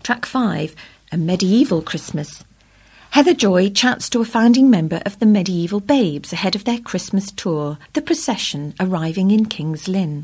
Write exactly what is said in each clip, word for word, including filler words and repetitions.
Track five, A Medieval Christmas. Heather Joy chats to a founding member of the Medieval Babes ahead of their Christmas tour, the procession arriving in King's Lynn.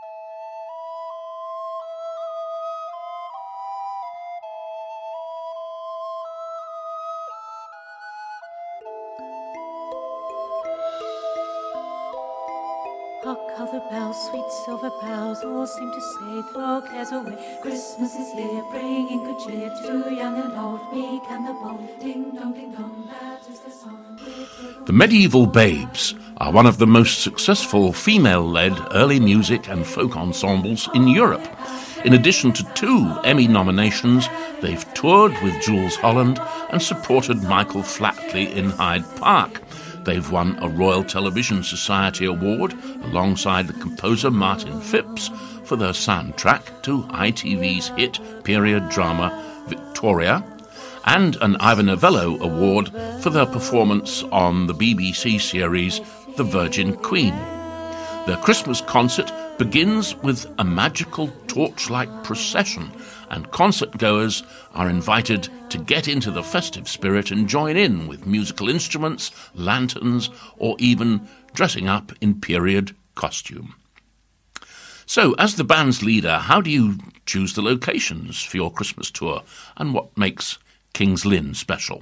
Hark how the bells, sweet silver bells, all seem to say, throw cares away. Christmas is here, bringing good cheer to young and old, meek and the bold. Ding dong, ding dong, that is the song. The Medieval Babes are one of the most successful female-led early music and folk ensembles in Europe. In addition to two Emmy nominations, they've toured with Jools Holland and supported Michael Flatley in Hyde Park. They've won a Royal Television Society Award alongside the composer Martin Phipps for their soundtrack to I T V's hit period drama Victoria, and an Ivor Novello Award for their performance on the B B C series The Virgin Queen. Their Christmas concert begins with a magical torchlight procession, and concert-goers are invited to get into the festive spirit and join in with musical instruments, lanterns, or even dressing up in period costume. So, as the band's leader, how do you choose the locations for your Christmas tour, and what makes King's Lynn special?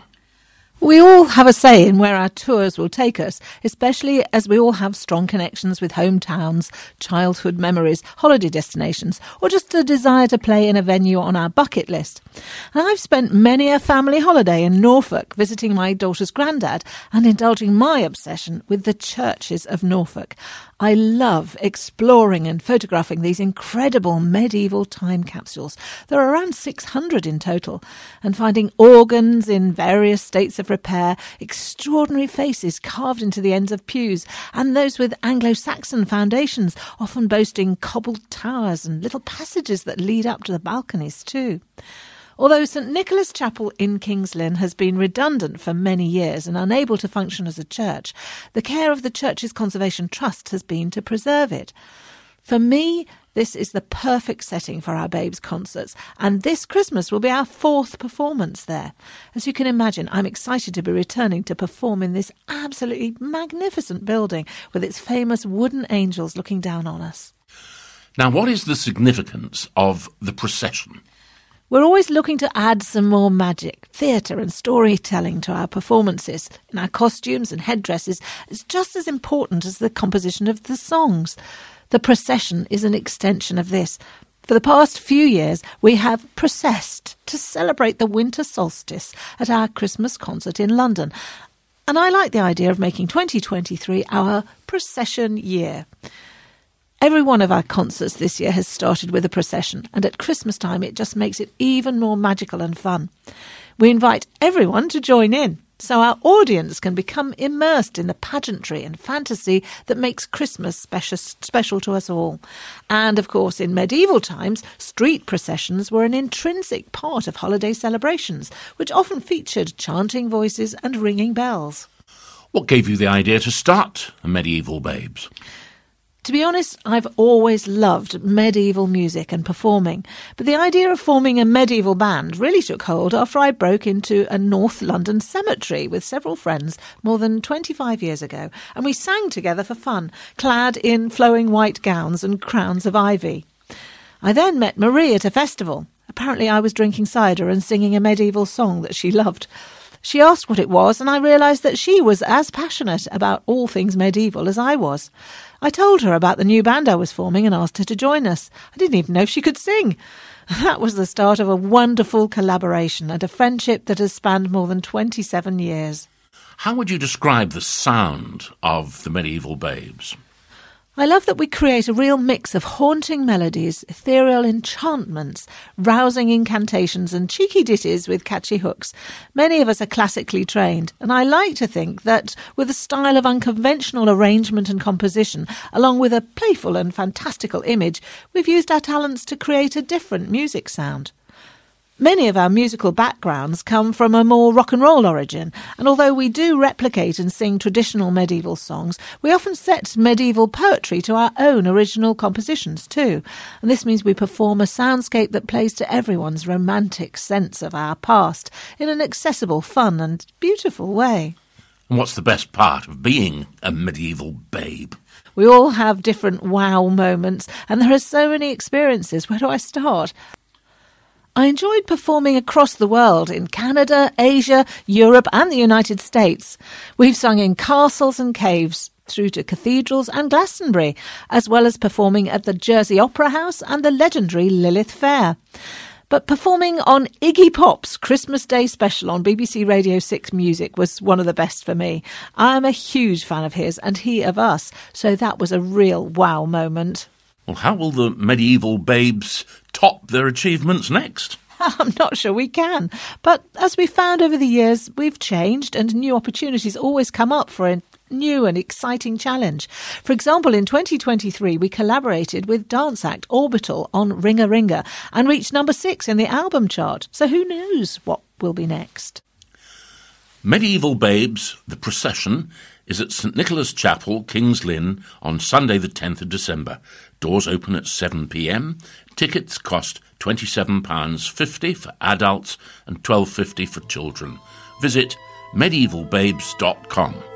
We all have a say in where our tours will take us, especially as we all have strong connections with hometowns, childhood memories, holiday destinations, or just a desire to play in a venue on our bucket list. And I've spent many a family holiday in Norfolk visiting my daughter's granddad and indulging my obsession with the churches of Norfolk. I love exploring and photographing these incredible medieval time capsules. There are around six hundred in total, and finding organs in various states of repair, extraordinary faces carved into the ends of pews, and those with Anglo-Saxon foundations, often boasting cobbled towers and little passages that lead up to the balconies too. Although St Nicholas Chapel in King's Lynn has been redundant for many years and unable to function as a church, the care of the church's Conservation Trust has been to preserve it. For me, this is the perfect setting for our Babes concerts, and this Christmas will be our fourth performance there. As you can imagine, I'm excited to be returning to perform in this absolutely magnificent building with its famous wooden angels looking down on us. Now, what is the significance of the procession? We're always looking to add some more magic, theatre and storytelling to our performances. In our costumes and headdresses, it's just as important as the composition of the songs. The procession is an extension of this. For the past few years, we have processed to celebrate the winter solstice at our Christmas concert in London. And I like the idea of making twenty twenty-three our procession year. Every one of our concerts this year has started with a procession, and at Christmas time it just makes it even more magical and fun. We invite everyone to join in, so our audience can become immersed in the pageantry and fantasy that makes Christmas special, special to us all. And, of course, in medieval times, street processions were an intrinsic part of holiday celebrations, which often featured chanting voices and ringing bells. What gave you the idea to start the Medieval Babes? To be honest, I've always loved medieval music and performing, but the idea of forming a medieval band really took hold after I broke into a North London cemetery with several friends more than twenty-five years ago, and we sang together for fun, clad in flowing white gowns and crowns of ivy. I then met Marie at a festival. Apparently I was drinking cider and singing a medieval song that she loved. She asked what it was, and I realised that she was as passionate about all things medieval as I was. I told her about the new band I was forming and asked her to join us. I didn't even know if she could sing. That was the start of a wonderful collaboration and a friendship that has spanned more than twenty-seven years. How would you describe the sound of the Medieval Babes? I love that we create a real mix of haunting melodies, ethereal enchantments, rousing incantations and cheeky ditties with catchy hooks. Many of us are classically trained, and I like to think that with a style of unconventional arrangement and composition, along with a playful and fantastical image, we've used our talents to create a different music sound. Many of our musical backgrounds come from a more rock and roll origin, and although we do replicate and sing traditional medieval songs, we often set medieval poetry to our own original compositions too. And this means we perform a soundscape that plays to everyone's romantic sense of our past in an accessible, fun and beautiful way. And what's the best part of being a medieval babe? We all have different wow moments, and there are so many experiences. Where do I start? I enjoyed performing across the world in Canada, Asia, Europe and the United States. We've sung in castles and caves, through to cathedrals and Glastonbury, as well as performing at the Jersey Opera House and the legendary Lilith Fair. But performing on Iggy Pop's Christmas Day special on B B C Radio six Music was one of the best for me. I am a huge fan of his and he of us, so that was a real wow moment. Well, how will the medieval babes top their achievements next? I'm not sure we can. But as we've found over the years, we've changed and new opportunities always come up for a new and exciting challenge. For example, in twenty twenty-three, we collaborated with dance act Orbital on Ringa Ringa and reached number six in the album chart. So who knows what will be next? Medieval Babes, the procession, is at St Nicholas Chapel, King's Lynn, on Sunday the tenth of December. Doors open at seven p m. Tickets cost twenty-seven pounds fifty for adults and twelve pounds fifty for children. Visit medieval babes dot com.